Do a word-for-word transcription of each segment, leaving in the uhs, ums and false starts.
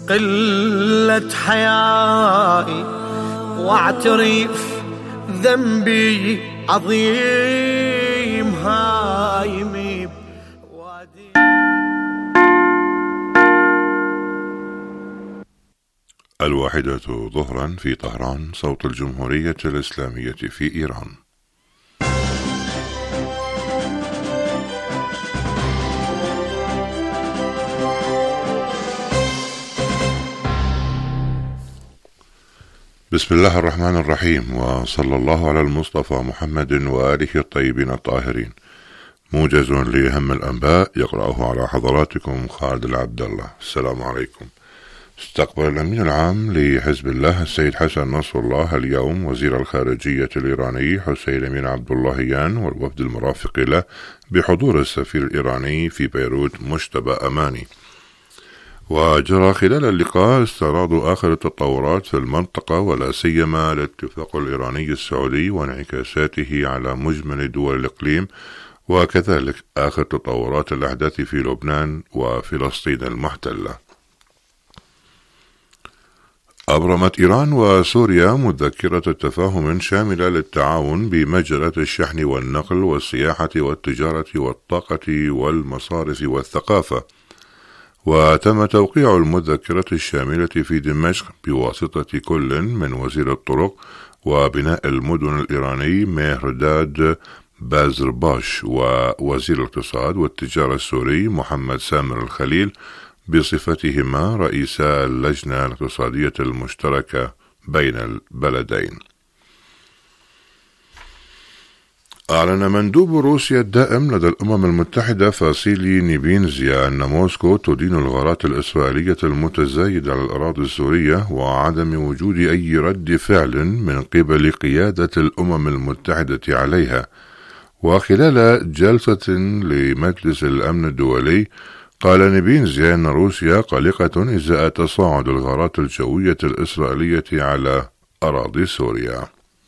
قلة حيائي واعترف ذنبي عظيم هايمي بوادي. الواحدة ظهرا في طهران، صوت الجمهورية الإسلامية في إيران. بسم الله الرحمن الرحيم، وصلى الله على المصطفى محمد وآله الطيبين الطاهرين. موجز لأهم الأنباء يقرأه على حضراتكم خالد العبد الله. السلام عليكم. استقبل الأمين العام لحزب الله السيد حسن نصر الله اليوم وزير الخارجية الإيراني حسين أمين عبد اللهيان والوفد المرافق له بحضور السفير الإيراني في بيروت مجتبى أماني. وجرى خلال اللقاء استعراض آخر التطورات في المنطقة ولا سيما الاتفاق الإيراني السعودي وانعكاساته على مجمل دول الإقليم، وكذلك آخر تطورات الأحداث في لبنان وفلسطين المحتلة. أبرمت إيران وسوريا مذكرة تفاهم شاملة للتعاون بمجالات الشحن والنقل والسياحة والتجارة والطاقة والمصارف والثقافة. وتم توقيع المذكرة الشاملة في دمشق بواسطة كل من وزير الطرق وبناء المدن الإيراني مهرداد بازرباش ووزير الاقتصاد والتجارة السوري محمد سامر الخليل بصفتهما رئيسا اللجنة الاقتصادية المشتركة بين البلدين. أعلن مندوب روسيا الدائم لدى الأمم المتحدة فاسيلي نيبينزيا أن موسكو تدين الغارات الإسرائيلية المتزايدة على الأراضي السورية وعدم وجود أي رد فعل من قبل قيادة الأمم المتحدة عليها. وخلال جلسة لمجلس الأمن الدولي قال نيبينزيا أن روسيا قلقة إزاء تصاعد الغارات الجوية الإسرائيلية على أراضي سوريا.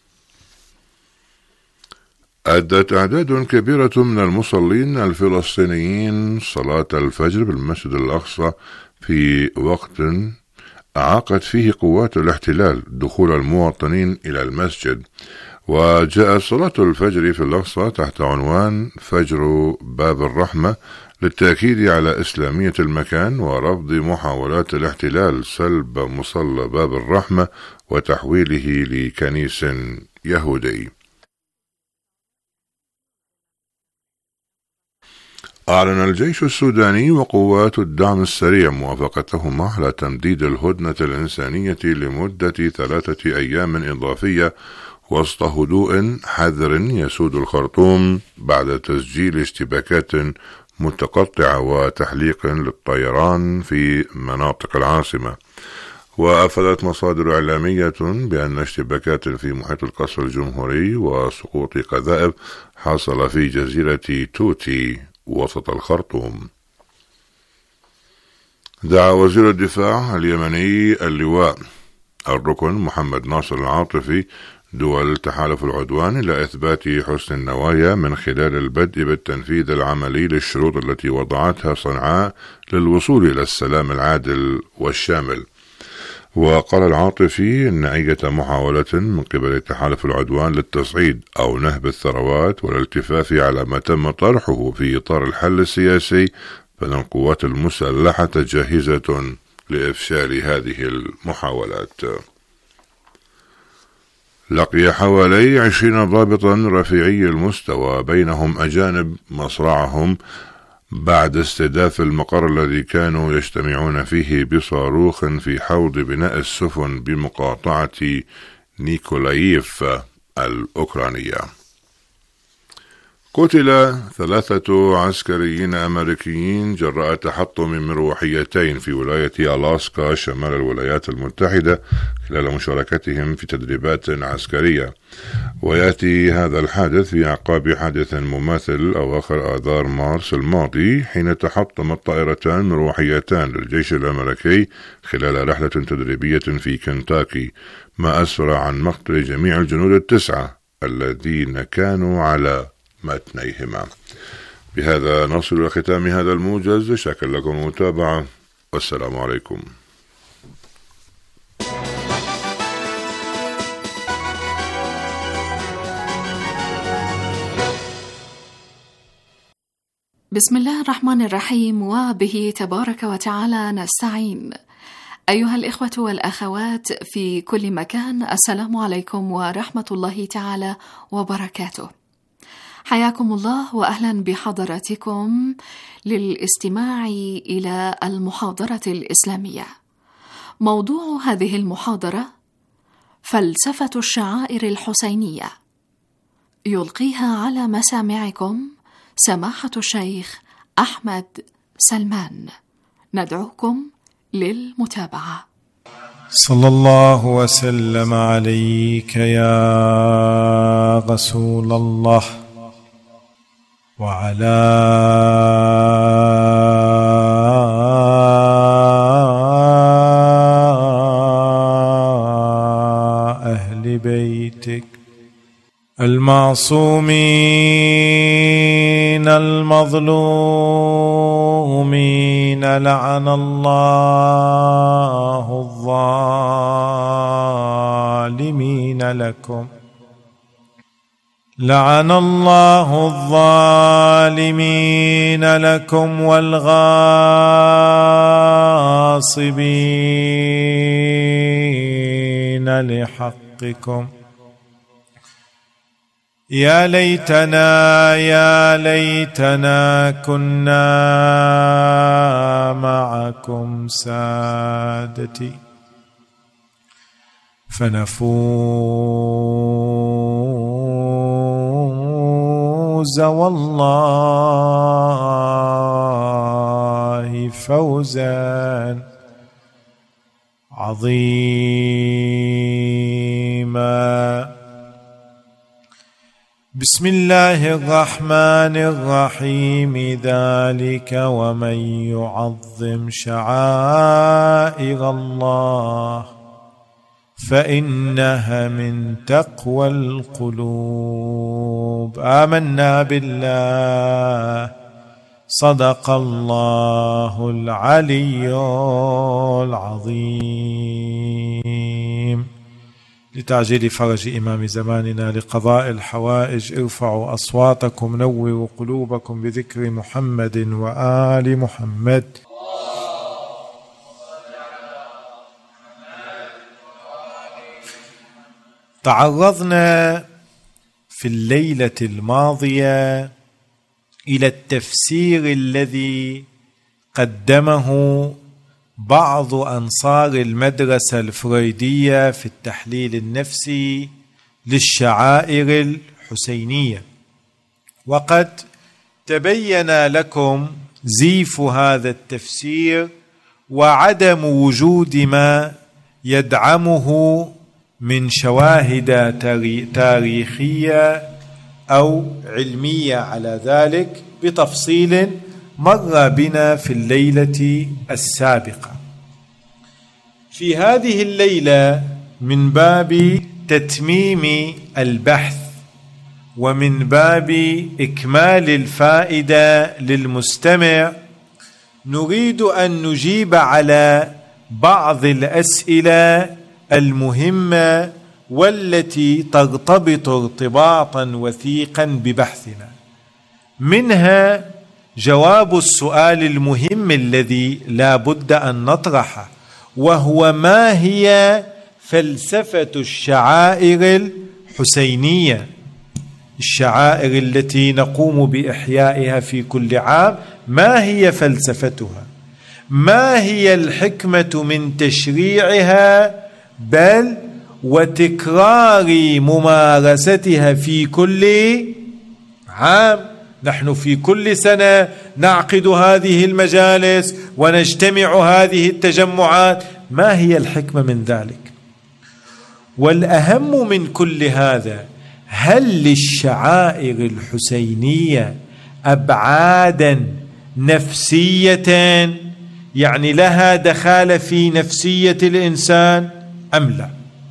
أدت أعداد كبيرة من المصلين الفلسطينيين صلاة الفجر بالمسجد الأقصى في وقت أعاقت فيه قوات الاحتلال دخول المواطنين إلى المسجد. وجاءت صلاة الفجر في الأقصى تحت عنوان فجر باب الرحمة للتأكيد على إسلامية المكان ورفض محاولات الاحتلال سلب مصلى باب الرحمة وتحويله لكنيس يهودي. أعلن الجيش السوداني وقوات الدعم السريع موافقتهما على تمديد الهدنة الإنسانية لمدة ثلاثة أيام إضافية وسط هدوء حذر يسود الخرطوم بعد تسجيل اشتباكات متقطعة وتحليق للطيران في مناطق العاصمة. وأفادت مصادر إعلامية بأن اشتباكات في محيط القصر الجمهوري وسقوط قذائف حصل في جزيرة توتي وسط الخرطوم. دعا وزير الدفاع اليمني اللواء الركن محمد ناصر العاطفي دول تحالف العدوان إلى إثبات حسن النوايا من خلال البدء بالتنفيذ العملي للشروط التي وضعتها صنعاء للوصول إلى السلام العادل والشامل. وقال العاطفي إن أي محاولة من قبل تحالف العدوان للتصعيد أو نهب الثروات والالتفاف على ما تم طرحه في إطار الحل السياسي فإن القوات المسلحة جاهزة لإفشال هذه المحاولات. لقي حوالي عشرين ضابطا رفيعي المستوى بينهم أجانب مصرعهم بعد استهداف المقر الذي كانوا يجتمعون فيه بصاروخ في حوض بناء السفن بمقاطعة نيكولايف الأوكرانية. قتل ثلاثة عسكريين أمريكيين جراء تحطم مروحيتين في ولاية ألاسكا شمال الولايات المتحدة خلال مشاركتهم في تدريبات عسكرية. ويأتي هذا الحادث في أعقاب حادث مماثل أواخر آذار مارس الماضي حين تحطمت طائرتان مروحيتان للجيش الأمريكي خلال رحلة تدريبية في كنتاكي، ما أسفر عن مقتل جميع الجنود التسعة الذين كانوا على متنيهما. بهذا نصل إلى ختام هذا الموجز، شكرا لكم المتابعة والسلام عليكم. بسم الله الرحمن الرحيم، وبه تبارك وتعالى نستعين. أيها الإخوة والأخوات في كل مكان، السلام عليكم ورحمة الله تعالى وبركاته. حياكم الله وأهلا بحضراتكم للاستماع إلى المحاضرة الإسلامية. موضوع هذه المحاضرة فلسفة الشعائر الحسينية، يلقيها على مسامعكم سماحة الشيخ أحمد سلمان. ندعوكم للمتابعة. صلى الله وسلم عليك يا رسول الله وعلى أهل بيتك المعصومين المظلومين. لعن الله الظالمين لكم لعن الله الظالمين لكم والغاصبين لحقكم. يا ليتنا يا ليتنا كنا معكم سادتي فنفوز والله فوزا عظيما. بسم الله الرحمن الرحيم. ذلك ومن يعظم شعائر الله فإنها من تقوى القلوب. آمنا بالله، صدق الله العلي العظيم. لتعجيل فرج إمام زماننا لقضاء الحوائج ارفعوا أصواتكم، نوروا قلوبكم بذكر محمد وآل محمد. تعرضنا في الليلة الماضية إلى التفسير الذي قدمه بعض أنصار المدرسة الفرويدية في التحليل النفسي للشعائر الحسينية، وقد تبين لكم زيف هذا التفسير وعدم وجود ما يدعمه من شواهد تاريخية أو علمية على ذلك بتفصيل مر بنا في الليلة السابقة. في هذه الليلة من باب تتميم البحث ومن باب إكمال الفائدة للمستمع نريد أن نجيب على بعض الأسئلة المهمة والتي ترتبط ارتباطا وثيقا ببحثنا. منها جواب السؤال المهم الذي لا بد أن نطرحه، وهو ما هي فلسفة الشعائر الحسينية، الشعائر التي نقوم بإحيائها في كل عام. ما هي فلسفتها؟ ما هي الحكمة من تشريعها بل وتكرار ممارستها في كل عام؟ نحن في كل سنة نعقد هذه المجالس ونجتمع هذه التجمعات. ما هي الحكمة من ذلك؟ والأهم من كل هذا، هل للشعائر الحسينية أبعادا نفسية، يعني لها دخال في نفسية الإنسان أم لا؟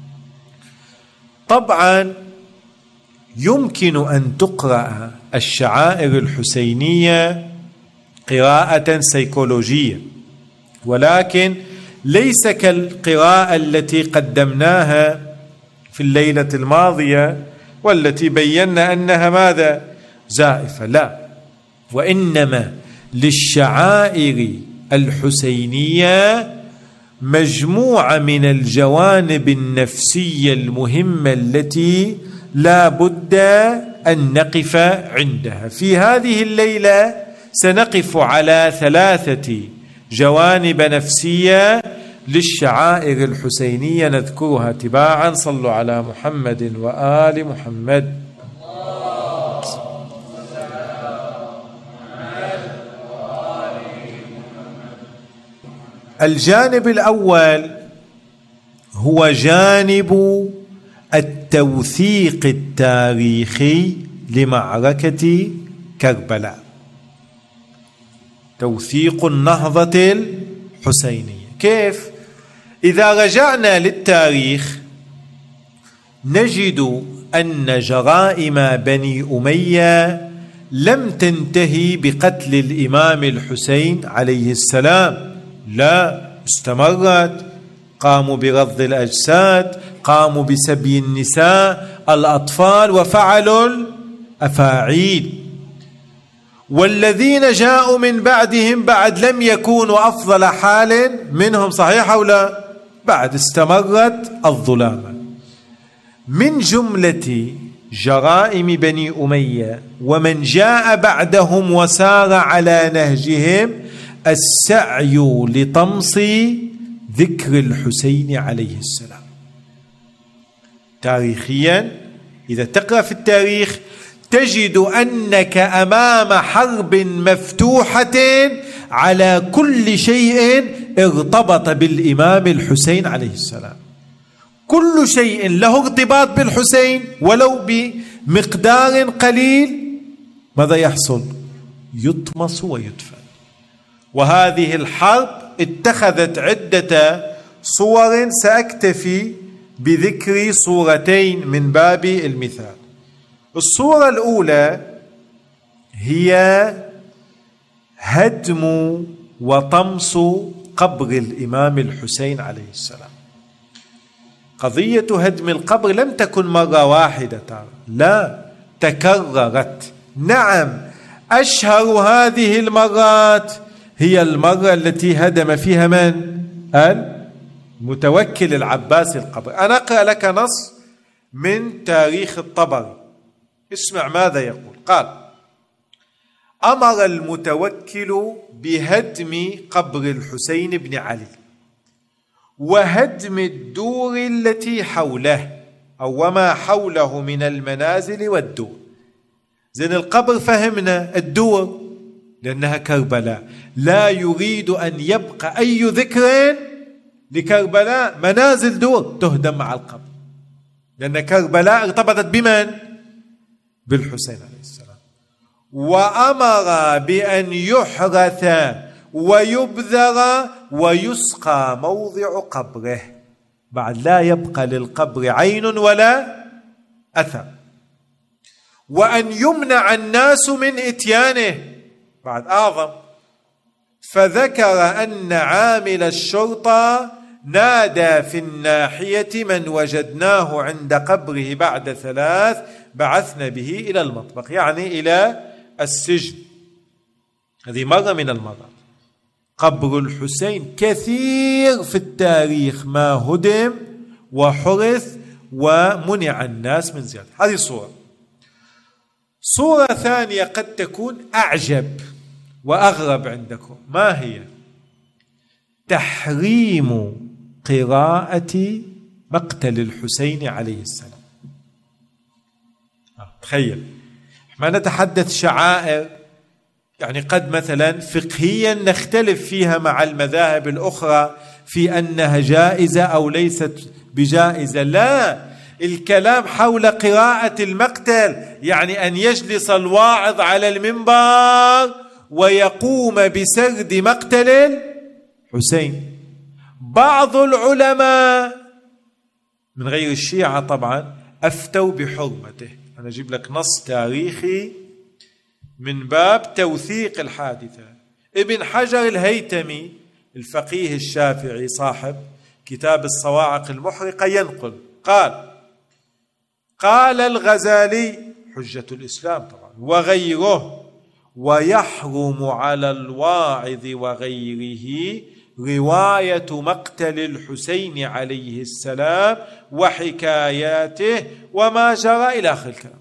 طبعا يمكن أن تقرأ الشعائر الحسينية قراءة سيكولوجية، ولكن ليس كالقراءة التي قدمناها في الليلة الماضية والتي بينا أنها ماذا؟ زائفة. لا، وإنما للشعائر الحسينية مجموعة من الجوانب النفسية المهمة التي لا بد أن نقف عندها. في هذه الليلة سنقف على ثلاثة جوانب نفسية للشعائر الحسينية نذكرها تباعا. صلوا على محمد وآل محمد. الجانب الأول هو جانب التوثيق التاريخي لمعركة كربلاء، توثيق النهضة الحسينية. كيف؟ إذا رجعنا للتاريخ نجد أن جرائم بني أمية لم تنتهي بقتل الإمام الحسين عليه السلام، لا، استمرت. قاموا برض الأجساد، قاموا بسبي النساء الأطفال، وفعلوا الأفاعيل. والذين جاءوا من بعدهم بعد لم يكونوا أفضل حال منهم، صحيح أو لا؟ بعد استمرت الظلامة. من جملة جرائم بني أمية ومن جاء بعدهم وسار على نهجهم السعي لطمس ذكر الحسين عليه السلام. تاريخيا إذا تقرأ في التاريخ تجد أنك أمام حرب مفتوحة على كل شيء ارتبط بالإمام الحسين عليه السلام. كل شيء له ارتباط بالحسين ولو بمقدار قليل ماذا يحصل؟ يطمس ويدفن. وهذه الحرب اتخذت عدة صور، سأكتفي بذكر صورتين من باب المثال. الصورة الأولى هي هدم وطمس قبر الإمام الحسين عليه السلام. قضية هدم القبر لم تكن مرة واحدة، لا، تكررت. نعم، أشهر هذه المرات هي المرة التي هدم فيها من؟ المتوكل العباسي القبر. أنا أقرأ لك نص من تاريخ الطبري، اسمع ماذا يقول. قال: أمر المتوكل بهدم قبر الحسين بن علي وهدم الدور التي حوله أو وما حوله من المنازل والدور. زين، القبر فهمنا، الدور لأنها كربلاء، لا يريد أن يبقى أي ذكر لكربلاء، منازل دور تهدم مع القبر، لأن كربلاء ارتبطت بمن؟ بالحسين عليه السلام. وأمر بأن يحرث ويبذر ويسقى موضع قبره، بعد لا يبقى للقبر عين ولا أثر. وأن يمنع الناس من إتيانه، بعد أعظم. فذكر أن عامل الشرطة نادى في الناحية: من وجدناه عند قبره بعد ثلاث بعثنا به إلى المطبخ، يعني إلى السجن. هذه مرة من المرات. قبر الحسين كثير في التاريخ ما هدم وحرث ومنع الناس من زيارته. هذه صورة. صورة ثانية قد تكون أعجب وأغرب عندكم، ما هي؟ تحريم قراءة مقتل الحسين عليه السلام. تخيل، ما نتحدث شعائر يعني قد مثلا فقهيا نختلف فيها مع المذاهب الأخرى في أنها جائزة أو ليست بجائزة، لا، الكلام حول قراءة المقتل، يعني أن يجلس الواعظ على المنبر ويقوم بسرد مقتل الحسين. بعض العلماء من غير الشيعة طبعا أفتوا بحرمته. أنا أجيب لك نص تاريخي من باب توثيق الحادثة. ابن حجر الهيتمي الفقيه الشافعي صاحب كتاب الصواعق المحرقة ينقل، قال: قال الغزالي حجة الإسلام طبعا وغيره: ويحرم على الواعظ وغيره رواية مقتل الحسين عليه السلام وحكاياته وما جرى إلى آخر الكلام.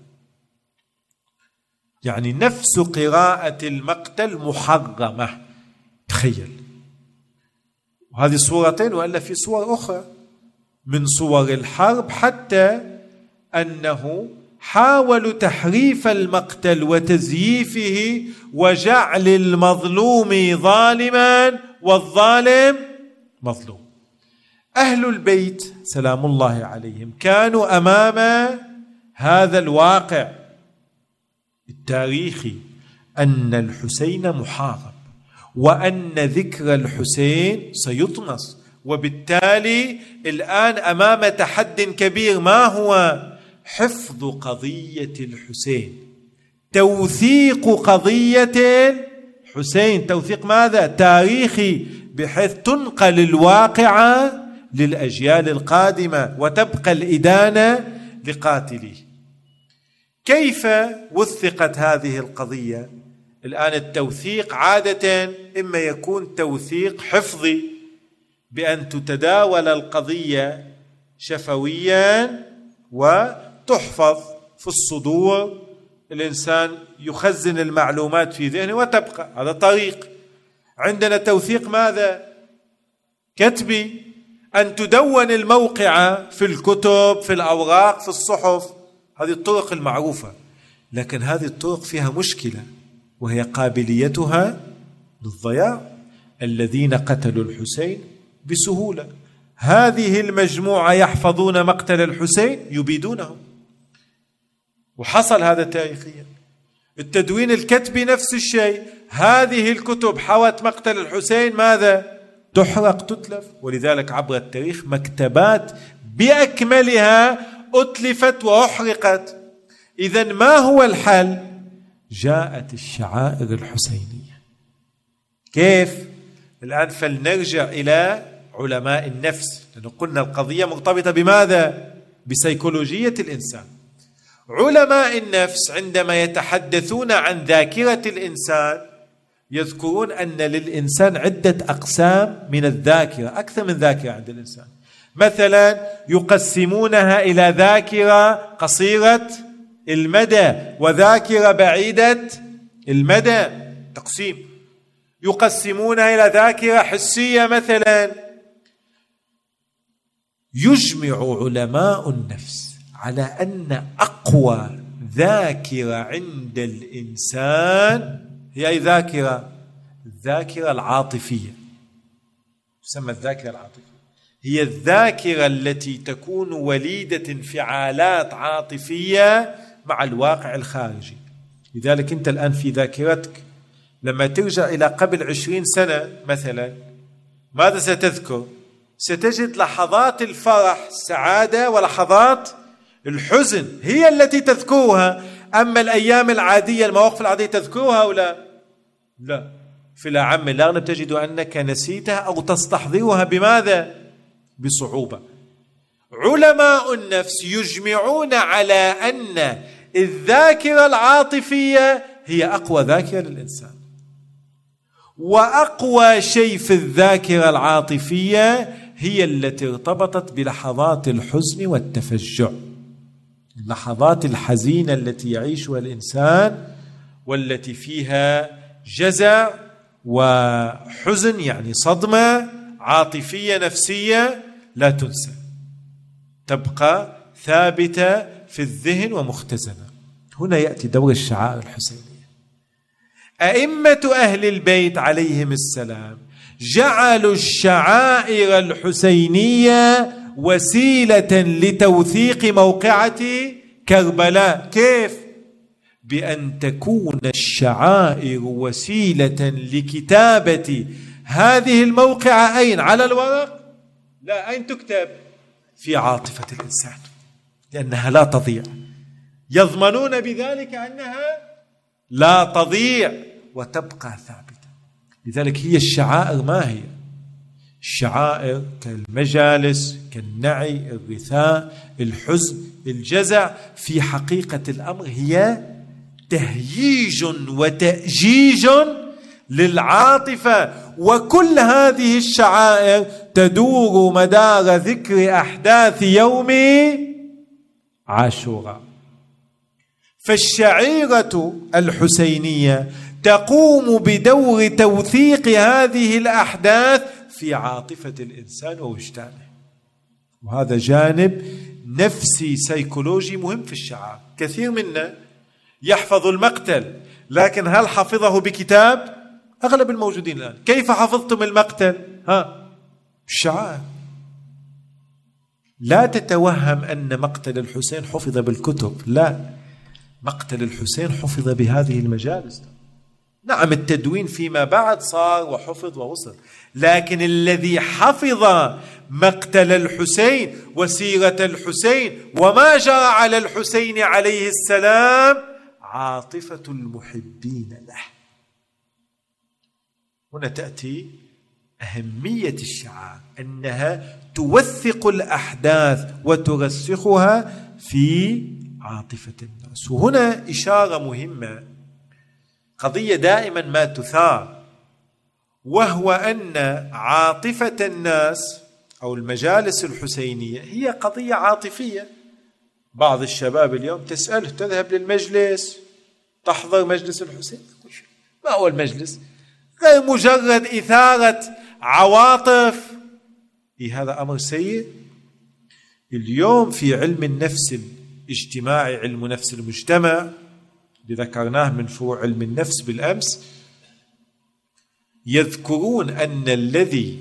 يعني نفس قراءة المقتل محرمة. تخيل، وهذه صورتين، وإلا في صور أخرى من صور الحرب، حتى أنه حاولوا تحريف المقتل وتزييفه وجعل المظلوم ظالما والظالم مظلوم. أهل البيت سلام الله عليهم كانوا أمام هذا الواقع التاريخي، أن الحسين محارب، وأن ذكر الحسين سيطمس، وبالتالي الآن أمام تحد كبير. ما هو؟ حفظ قضية الحسين، توثيق قضية الحسين. توثيق ماذا؟ تاريخي، بحيث تنقل الواقعة للأجيال القادمة وتبقى الإدانة لقاتليه. كيف وثقت هذه القضية؟ الآن التوثيق عادة إما يكون توثيق حفظي بأن تتداول القضية شفويا وتحفظ في الصدور، الإنسان يخزن المعلومات في ذهنه وتبقى، هذا طريق. عندنا توثيق ماذا؟ كتبي، أن تدون الموقعة في الكتب، في الأوراق، في الصحف، هذه الطرق المعروفة. لكن هذه الطرق فيها مشكلة، وهي قابليتها للضياع. الذين قتلوا الحسين بسهولة، هذه المجموعة يحفظون مقتل الحسين يبيدونه، وحصل هذا تاريخيا. التدوين الكتبي نفس الشيء، هذه الكتب حوت مقتل الحسين ماذا؟ تحرق، تتلف. ولذلك عبر التاريخ مكتبات بأكملها أتلفت وأحرقت. إذن ما هو الحل؟ جاءت الشعائر الحسينية. كيف؟ الآن فلنرجع إلى علماء النفس، لأنه قلنا القضية مرتبطة بماذا؟ بسيكولوجية الإنسان. علماء النفس عندما يتحدثون عن ذاكرة الإنسان يذكرون أن للإنسان عدة أقسام من الذاكرة، أكثر من ذاكرة عند الإنسان. مثلا يقسمونها إلى ذاكرة قصيرة المدى وذاكرة بعيدة المدى، تقسيم. يقسمونها إلى ذاكرة حسية مثلا. يجمع علماء النفس على أن أقوى ذاكرة عند الإنسان هي أي ذاكرة؟ الذاكرة العاطفية. تسمى الذاكرة العاطفية، هي الذاكرة التي تكون وليدة انفعالات عاطفية مع الواقع الخارجي. لذلك أنت الآن في ذاكرتك لما ترجع إلى قبل عشرين سنة مثلا، ماذا ستذكر؟ ستجد لحظات الفرح، السعادة، ولحظات الحزن هي التي تذكرها. أما الأيام العادية، المواقف العادية، تذكرها أو لا؟ لا. في الأعم الأغلب تجد أنك نسيتها أو تستحضرها بماذا؟ بصعوبة. علماء النفس يجمعون على أن الذاكرة العاطفية هي أقوى ذاكرة للإنسان، وأقوى شيء في الذاكرة العاطفية هي التي ارتبطت بلحظات الحزن والتفجع، اللحظات الحزينة التي يعيشها الإنسان والتي فيها جزع وحزن، يعني صدمة عاطفية نفسية لا تنسى، تبقى ثابتة في الذهن ومختزنة. هنا يأتي دور الشعائر الحسينية. أئمة أهل البيت عليهم السلام جعلوا الشعائر الحسينية وسيلة لتوثيق موقعة كربلاء. كيف؟ بأن تكون الشعائر وسيلة لكتابة هذه الموقعة. أين؟ على الورق؟ لا، أين تكتب؟ في عاطفة الإنسان، لأنها لا تضيع. يضمنون بذلك أنها لا تضيع وتبقى ثابتة. لذلك هي الشعائر ما هي؟ الشعائر كالمجالس، كالنعي، الرثاء، الحزن، الجزع، في حقيقة الأمر هي تهييج وتأجيج للعاطفة. وكل هذه الشعائر تدور مدار ذكر أحداث يوم عاشوراء. فالشعيرة الحسينية تقوم بدور توثيق هذه الأحداث في عاطفة الإنسان ووجدانه، وهذا جانب نفسي سيكولوجي مهم في الشعائر. كثير منا يحفظ المقتل، لكن هل حفظه بكتاب؟ أغلب الموجودين الآن كيف حفظتم المقتل؟ ها، الشعائر. لا تتوهم أن مقتل الحسين حفظ بالكتب، لا، مقتل الحسين حفظ بهذه المجالس. نعم التدوين فيما بعد صار وحفظ ووصل، لكن الذي حفظ مقتل الحسين وسيرة الحسين وما جرى على الحسين عليه السلام عاطفة المحبين له. هنا تأتي أهمية الشعائر، أنها توثق الأحداث وترسخها في عاطفة الناس. وهنا إشارة مهمة، قضية دائما ما تثار، وهو أن عاطفة الناس أو المجالس الحسينية هي قضية عاطفية. بعض الشباب اليوم تسأله تذهب للمجلس تحضر مجلس الحسين، ما هو المجلس؟ غير مجرد إثارة عواطف. إيه هذا أمر سيء. اليوم في علم النفس الاجتماعي، علم نفس المجتمع اللي ذكرناه من فروع علم النفس بالأمس، يذكرون أن الذي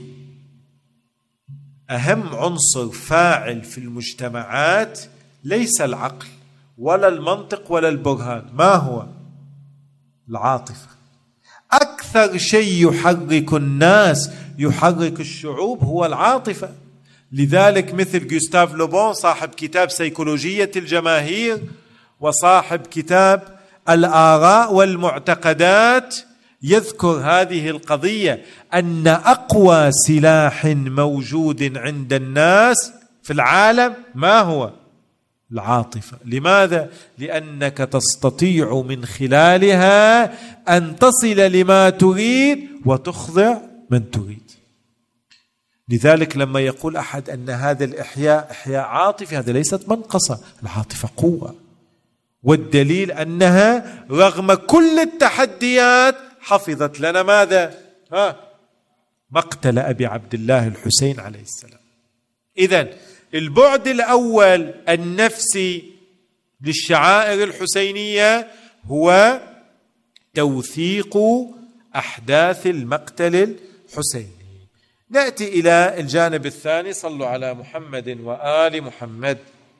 أهم عنصر فاعل في المجتمعات ليس العقل ولا المنطق ولا البرهان. ما هو؟ العاطفة. أكثر شيء يحرك الناس، يحرك الشعوب، هو العاطفة. لذلك مثل جوستاف لوبون صاحب كتاب سيكولوجية الجماهير وصاحب كتاب الآراء والمعتقدات يذكر هذه القضية، أن أقوى سلاح موجود عند الناس في العالم ما هو؟ العاطفة. لماذا؟ لأنك تستطيع من خلالها أن تصل لما تريد وتخضع من تريد. لذلك لما يقول أحد أن هذا الإحياء إحياء عاطفي، هذا ليست منقصة، العاطفة قوة. والدليل أنها رغم كل التحديات حفظت لنا ماذا؟ ها، مقتل أبي عبد الله الحسين عليه السلام. إذن البعد الأول النفسي للشعائر الحسينية هو توثيق أحداث المقتل الحسيني. نأتي إلى الجانب الثاني. صلوا على محمد وآل محمد.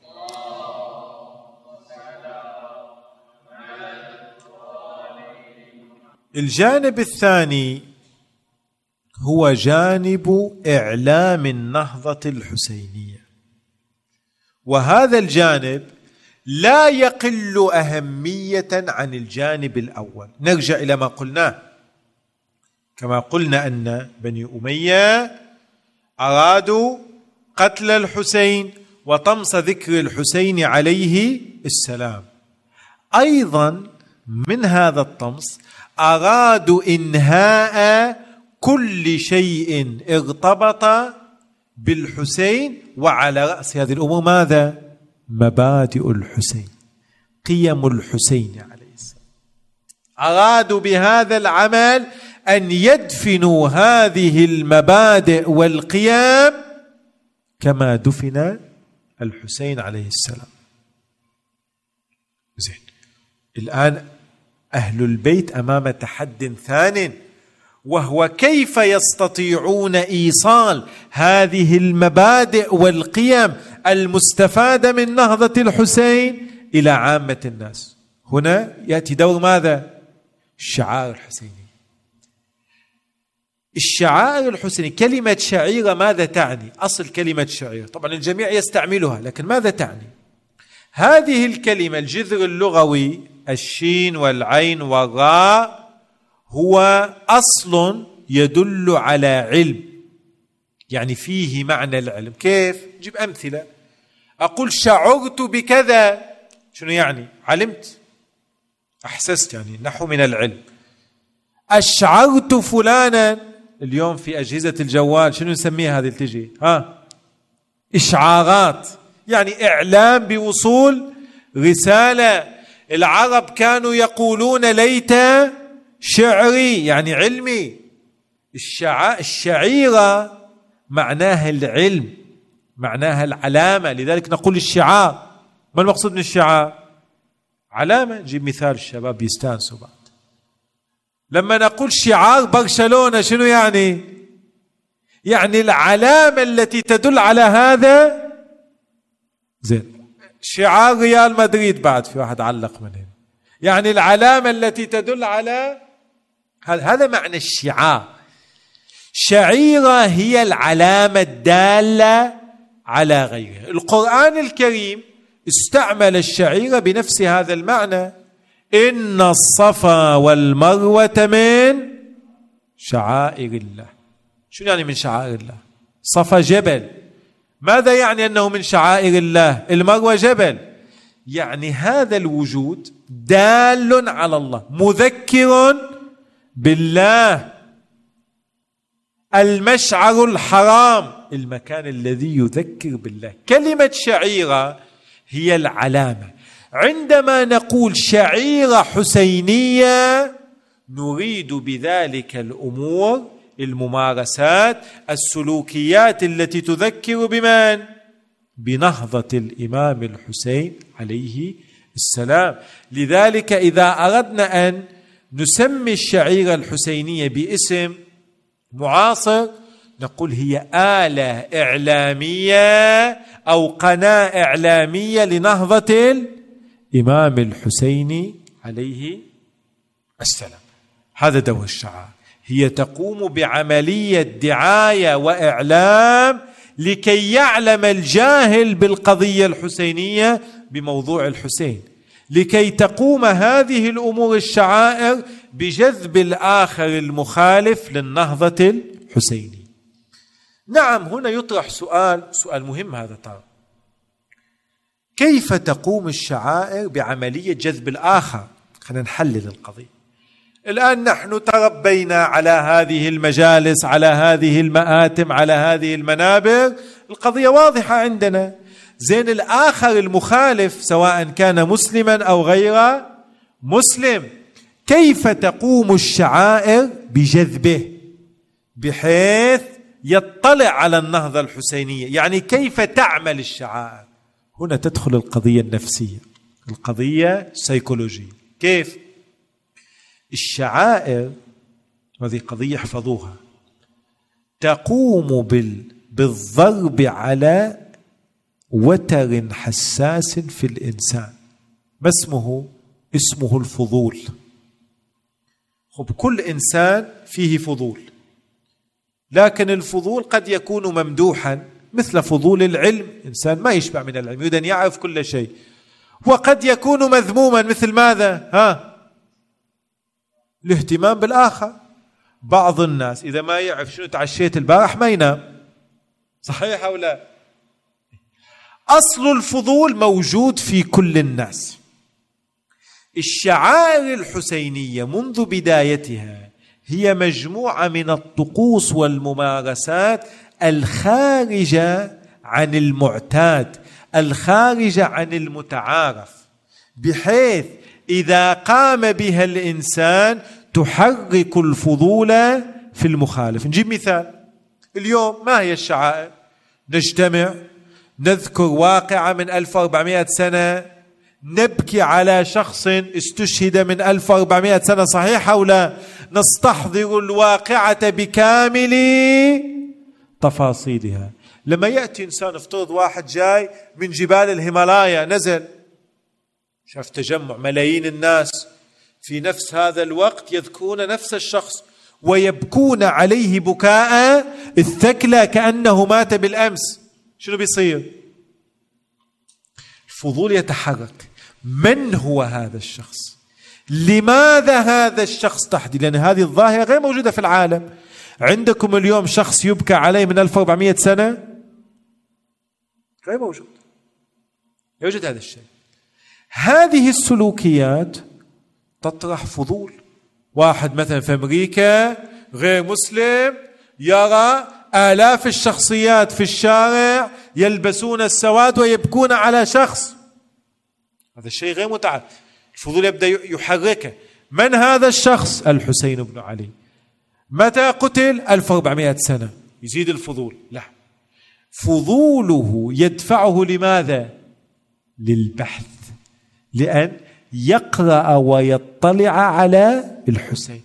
الجانب الثاني هو جانب إعلام النهضة الحسينية، وهذا الجانب لا يقل أهمية عن الجانب الأول. نرجع إلى ما قلناه. كما قلنا أن بني أمية أرادوا قتل الحسين وطمس ذكر الحسين عليه السلام. أيضا من هذا الطمس أرادوا إنهاء كل شيء ارتبط بالحسين، وعلى رأس هذه الأمور ماذا؟ مبادئ الحسين، قيم الحسين عليه السلام. أرادوا بهذا العمل أن يدفنوا هذه المبادئ والقيم كما دفن الحسين عليه السلام. زين، الآن أهل البيت أمام تحد ثان، وهو كيف يستطيعون إيصال هذه المبادئ والقيم المستفادة من نهضة الحسين إلى عامة الناس. هنا يأتي دور ماذا؟ الشعائر الحسينية. الشعائر الحسينية، كلمة شعيرة ماذا تعني؟ أصل كلمة شعيرة طبعا الجميع يستعملها، لكن ماذا تعني؟ هذه الكلمة الجذر اللغوي الشين والعين والراء هو أصل يدل على علم، يعني فيه معنى العلم. كيف؟ جيب أمثلة. أقول شعرت بكذا، شنو يعني؟ علمت. أحسست يعني نحو من العلم. أشعرت فلانا، اليوم في أجهزة الجوال شنو نسميها هذه التجي؟ ها إشعارات، يعني إعلام بوصول رسالة. العرب كانوا يقولون ليت شعري، يعني علمي. الشع... الشعيرة معناها العلم، معناها العلامة، لذلك نقول الشعار. ما المقصود من الشعار؟ علامة. نجيب مثال الشباب يستانسوا بعد. لما نقول شعار برشلونة شنو يعني؟ يعني العلامة التي تدل على هذا. زين. شعار ريال مدريد بعد في واحد علق من هنا، يعني العلامة التي تدل على هذا معنى الشعار. شعيرة هي العلامة الدالة على غيرها. القرآن الكريم استعمل الشعيرة بنفس هذا المعنى. إن الصفا والمروة من شعائر الله. شو يعني من شعائر الله؟ صفا جبل، ماذا يعني أنه من شعائر الله؟ المروة جبل، يعني هذا الوجود دال على الله، مذكر بالله. المشعر الحرام، المكان الذي يذكر بالله. كلمة شعيرة هي العلامة. عندما نقول شعيرة حسينية نريد بذلك الأمور، الممارسات، السلوكيات التي تذكر بمن؟ بنهضة الإمام الحسين عليه السلام. لذلك إذا أردنا أن نسمي الشعيرة الحسينية باسم معاصر نقول هي آلة إعلامية أو قناة إعلامية لنهضة الإمام الحسين عليه السلام. هذا دور الشعار. هي تقوم بعملية دعاية وإعلام لكي يعلم الجاهل بالقضية الحسينية بموضوع الحسين، لكي تقوم هذه الأمور الشعائر بجذب الآخر المخالف للنهضة الحسينية. نعم، هنا يطرح سؤال سؤال مهم هذا طبعا. كيف تقوم الشعائر بعملية جذب الآخر؟ خلينا نحلل القضية. الآن نحن تربينا على هذه المجالس، على هذه المآتم، على هذه المنابر، القضية واضحة عندنا. زين، الآخر المخالف سواء كان مسلما أو غير مسلم، كيف تقوم الشعائر بجذبه بحيث يطلع على النهضة الحسينية؟ يعني كيف تعمل الشعائر؟ هنا تدخل القضية النفسية، القضية السيكولوجية. كيف؟ الشعائر، هذه قضية احفظوها، تقوم بالضرب على وتر حساس في الإنسان. ما اسمه؟ اسمه الفضول. خب، كل إنسان فيه فضول، لكن الفضول قد يكون ممدوحا مثل فضول العلم، إنسان ما يشبع من العلم، يريد أن يعرف كل شيء. وقد يكون مذموما مثل ماذا؟ ها الاهتمام بالآخر. بعض الناس إذا ما يعرف شنو تعشيت البارح ما ينام. صحيح أو لا؟ أصل الفضول موجود في كل الناس. الشعائر الحسينية منذ بدايتها هي مجموعة من الطقوس والممارسات الخارجة عن المعتاد، الخارجة عن المتعارف، بحيث إذا قام بها الإنسان تحرك الفضول في المخالف. نجيب مثال. اليوم ما هي الشعائر؟ نجتمع، نذكر واقعة من ألف وأربعمائة سنة، نبكي على شخص استشهد من ألف وأربعمائة سنة، صحيح أو لا؟ نستحضر الواقعة بكامل تفاصيلها. لما يأتي إنسان، افترض واحد جاي من جبال الهيمالايا، نزل شاف تجمع ملايين الناس في نفس هذا الوقت يذكرون نفس الشخص ويبكون عليه بكاء الثكلى كأنه مات بالأمس، شنو بيصير؟ الفضول يتحرك. من هو هذا الشخص؟ لماذا هذا الشخص تحديدا؟ لأن هذه الظاهرة غير موجودة في العالم. عندكم اليوم شخص يبكى عليه من ألف وأربعمائة سنة؟ غير موجود. يوجد هذا الشيء. هذه السلوكيات تطرح فضول. واحد مثلا في أمريكا غير مسلم يرى آلاف الشخصيات في الشارع يلبسون السواد ويبكون على شخص، هذا الشيء غير متعب. الفضول يبدأ يحركه. من هذا الشخص؟ الحسين بن علي. متى قتل؟ ألف وأربعمائة سنة. يزيد الفضول. لا، فضوله يدفعه لماذا؟ للبحث، لأن يقرأ ويطلع على الحسين.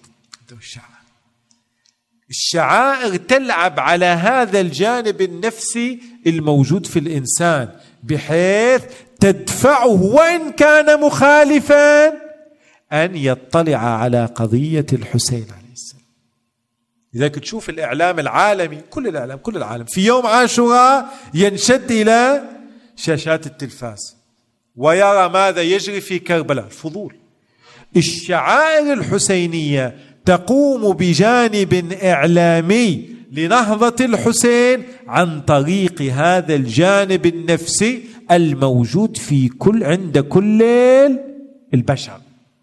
الشعائر تلعب على هذا الجانب النفسي الموجود في الإنسان، بحيث تدفعه وإن كان مخالفا أن يطلع على قضية الحسين عليه السلام. لذلك تشوف الإعلام العالمي، كل الإعلام كل العالم في يوم عاشوراء ينشد إلى شاشات التلفاز ويرى ماذا يجري في كربلاء. الفضول. الشعائر الحسينية تقوم بجانب إعلامي لنهضة الحسين عن طريق هذا الجانب النفسي الموجود في كل عند كل البشر.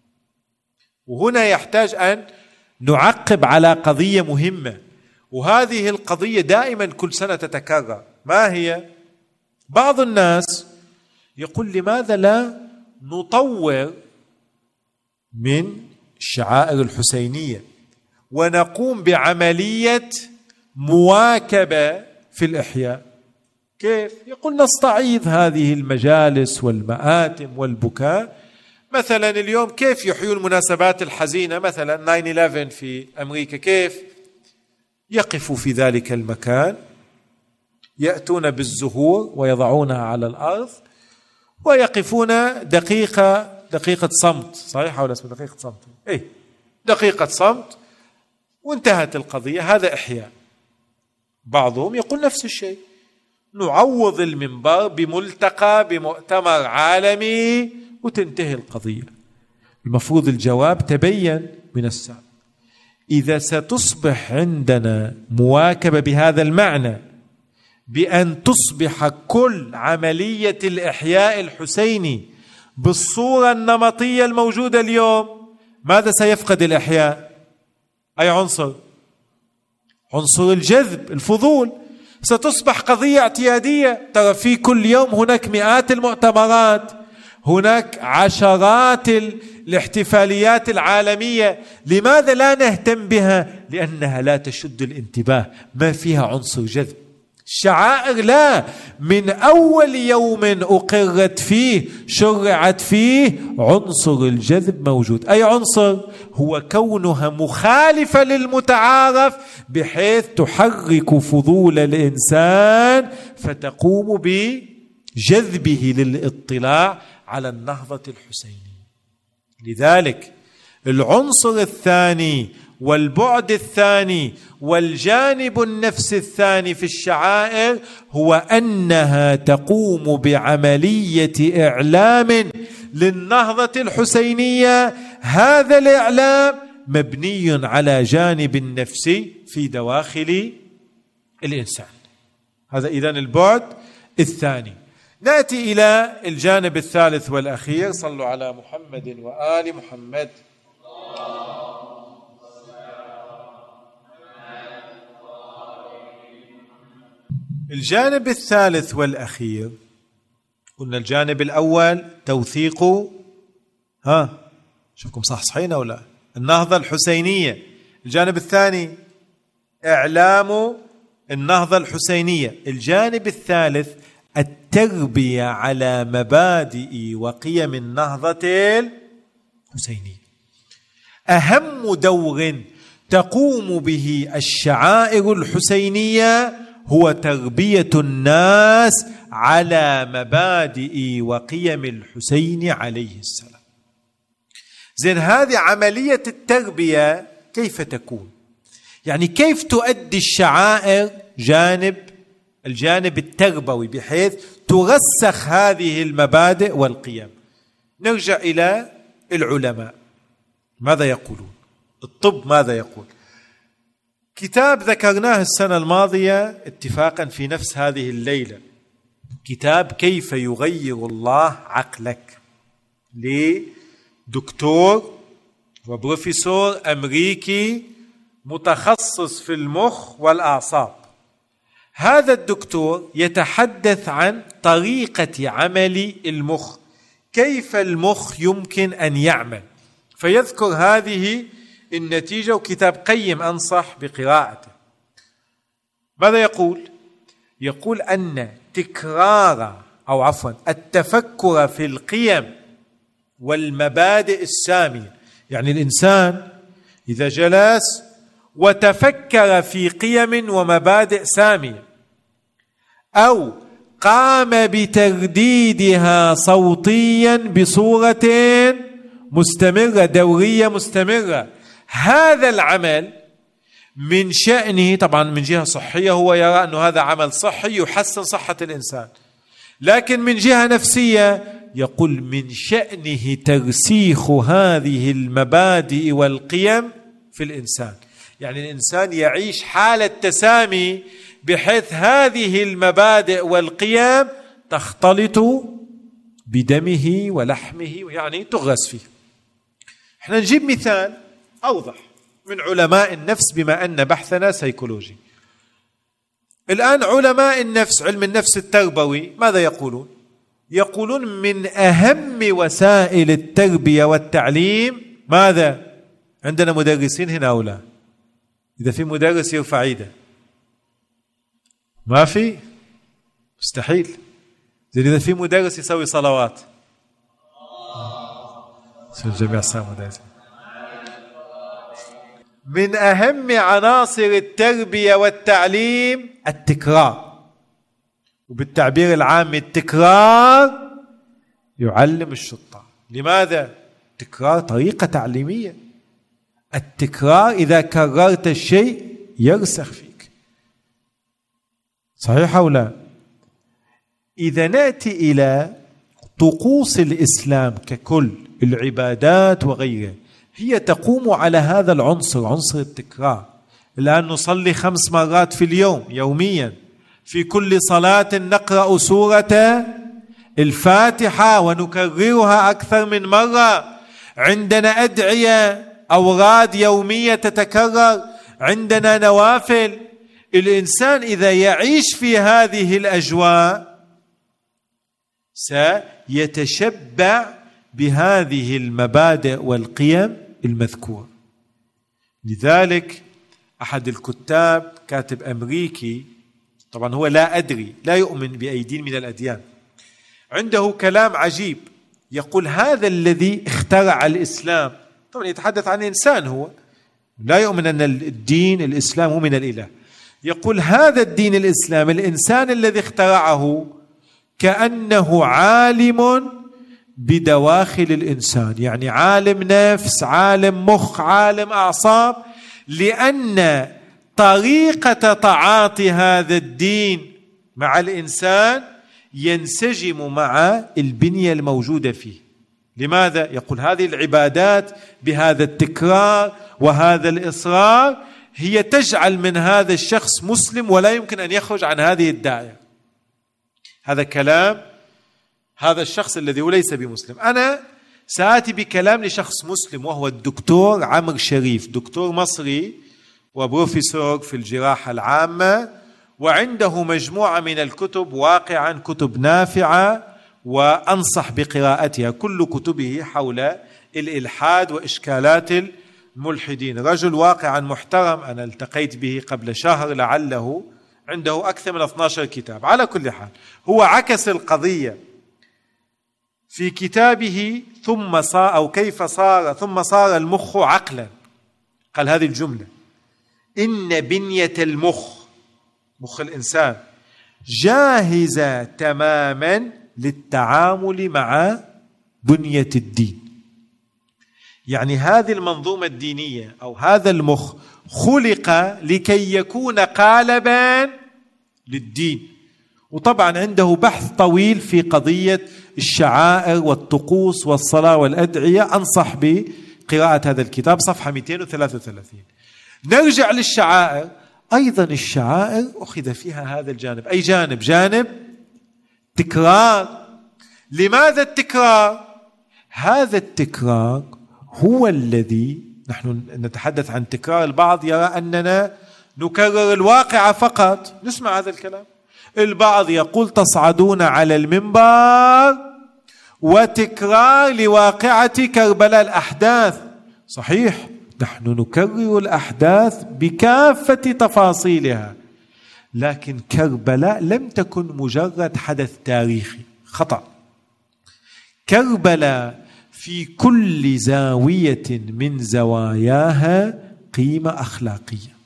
وهنا يحتاج أن نعقب على قضية مهمة، وهذه القضية دائما كل سنة تتكرر. ما هي؟ بعض الناس يقول لماذا لا نطور من الشعائر الحسينية ونقوم بعملية مواكبة في الإحياء؟ كيف؟ يقول نستعيد هذه المجالس والمآتم والبكاء. مثلا اليوم كيف يحيون المناسبات الحزينة؟ مثلا تسعة إحدى عشر في أمريكا، كيف يقفوا في ذلك المكان، يأتون بالزهور ويضعونها على الأرض ويقفون دقيقة دقيقة صمت. صحيح ولا اسمه دقيقة صمت؟ إيه، دقيقة صمت وانتهت القضية. هذا إحياء. بعضهم يقول نفس الشيء، نعوض المنبر بملتقى بمؤتمر عالمي وتنتهي القضية. المفروض الجواب تبين من السابق. إذا ستصبح عندنا مواكبة بهذا المعنى، بأن تصبح كل عملية الإحياء الحسيني بالصورة النمطية الموجودة اليوم، ماذا سيفقد الإحياء؟ أي عنصر؟ عنصر الجذب، الفضول. ستصبح قضية اعتيادية. ترى في كل يوم هناك مئات المؤتمرات، هناك عشرات الاحتفاليات العالمية. لماذا لا نهتم بها؟ لأنها لا تشد الانتباه، ما فيها عنصر جذب. الشعائر لا، من أول يوم أقرت فيه شرعت فيه عنصر الجذب موجود. أي عنصر؟ هو كونها مخالفة للمتعارف بحيث تحرك فضول الإنسان فتقوم بجذبه للاطلاع على النهضة الحسينية. لذلك العنصر الثاني والبعد الثاني والجانب النفسي الثاني في الشعائر هو أنها تقوم بعملية إعلام للنهضة الحسينية. هذا الإعلام مبني على جانب النفسي في دواخل الإنسان. هذا إذن البعد الثاني. نأتي إلى الجانب الثالث والأخير. صلوا على محمد وآل محمد. الجانب الثالث والأخير، قلنا الجانب الأول توثيق، ها شوفكم صح صحيح أو لا، النهضة الحسينية. الجانب الثاني إعلام النهضة الحسينية. الجانب الثالث التربية على مبادئ وقيم النهضة الحسينية. أهم دور تقوم به الشعائر الحسينية هو تربية الناس على مبادئ وقيم الحسين عليه السلام. زين، هذه عملية التربية كيف تكون؟ يعني كيف تؤدي الشعائر جانب الجانب التربوي بحيث ترسخ هذه المبادئ والقيم؟ نرجع إلى العلماء، ماذا يقولون؟ الطب ماذا يقول؟ كتاب ذكرناه السنة الماضية اتفاقا في نفس هذه الليلة، كتاب كيف يغير الله عقلك لدكتور وبروفيسور أمريكي متخصص في المخ والأعصاب. هذا الدكتور يتحدث عن طريقة عمل المخ، كيف المخ يمكن أن يعمل، فيذكر هذه النتيجة، وكتاب قيم أنصح بقراءته. ماذا يقول؟ يقول أن تكرار أو عفوا التفكر في القيم والمبادئ السامية، يعني الإنسان إذا جلس وتفكر في قيم ومبادئ سامية أو قام بترديدها صوتيا بصورة مستمرة دورية مستمرة، هذا العمل من شأنه طبعا من جهة صحية هو يرى أنه هذا عمل صحي يحسن صحة الإنسان، لكن من جهة نفسية يقول من شأنه ترسيخ هذه المبادئ والقيم في الإنسان. يعني الإنسان يعيش حالة تسامي بحيث هذه المبادئ والقيم تختلط بدمه ولحمه، يعني تغرس فيه. احنا نجيب مثال أوضح من علماء النفس بما أن بحثنا سيكولوجي. الآن علماء النفس، علم النفس التربوي، ماذا يقولون؟ يقولون من أهم وسائل التربية والتعليم ماذا؟ عندنا مدرسين هنا أو لا؟ إذا في مدرس يرفع ايده. ما في؟ مستحيل. إذا في مدرس يسوي صلوات. الجميع صار مدرس. من أهم عناصر التربية والتعليم التكرار، وبالتعبير العام التكرار يعلم الشطار. لماذا؟ تكرار طريقة تعليمية. التكرار إذا كررت الشيء يرسخ فيك، صحيح أو لا؟ إذا نأتي إلى طقوس الإسلام ككل، العبادات وغيرها، هي تقوم على هذا العنصر، عنصر التكرار. الآن نصلي خمس مرات في اليوم يوميا، في كل صلاة نقرأ سورة الفاتحة ونكررها أكثر من مرة. عندنا أدعية أوراد يومية تتكرر، عندنا نوافل. الإنسان إذا يعيش في هذه الأجواء سيتشبع بهذه المبادئ والقيم المذكورة. لذلك أحد الكتاب، كاتب أمريكي، طبعا هو لا أدري، لا يؤمن بأي دين من الأديان، عنده كلام عجيب. يقول هذا الذي اخترع الإسلام، طبعا يتحدث عن إنسان، هو لا يؤمن أن الدين الإسلام هو من الإله. يقول هذا الدين الإسلام، الإنسان الذي اخترعه كأنه عالم بدواخل الإنسان، يعني عالم نفس، عالم مخ، عالم أعصاب، لأن طريقة تعاطي هذا الدين مع الإنسان ينسجم مع البنية الموجودة فيه. لماذا؟ يقول هذه العبادات بهذا التكرار وهذا الإصرار هي تجعل من هذا الشخص مسلم ولا يمكن أن يخرج عن هذه الدائرة. هذا كلام هذا الشخص الذي ليس بمسلم. أنا سآتي بكلام لشخص مسلم وهو الدكتور عمرو شريف، دكتور مصري وبروفيسور في الجراحة العامة، وعنده مجموعة من الكتب واقعا كتب نافعة وأنصح بقراءتها، كل كتبه حول الإلحاد وإشكالات الملحدين. رجل واقعا محترم، أنا التقيت به قبل شهر، لعله عنده أكثر من اثني عشر كتاب. على كل حال هو عكس القضية في كتابه ثم صار أو كيف صار ثم صار المخ عقلا. قال هذه الجملة: إن بنية المخ، مخ الإنسان، جاهزة تماما للتعامل مع بنية الدين. يعني هذه المنظومة الدينية أو هذا المخ خلق لكي يكون قالبا للدين. وطبعا عنده بحث طويل في قضية الشعائر والطقوس والصلاة والأدعية، أنصح بقراءة هذا الكتاب، صفحة مئتين وثلاثة وثلاثين. نرجع للشعائر. أيضا الشعائر أخذ فيها هذا الجانب. أي جانب؟ جانب تكرار. لماذا التكرار؟ هذا التكرار هو الذي نحن نتحدث عن تكرار. البعض يرى أننا نكرر الواقع فقط. نسمع هذا الكلام. البعض يقول تصعدون على المنبر وتكرار لواقعة كربلاء الأحداث. صحيح، نحن نكرر الأحداث بكافة تفاصيلها، لكن كربلاء لم تكن مجرد حدث تاريخي. خطأ. كربلاء في كل زاوية من زواياها قيمة أخلاقية،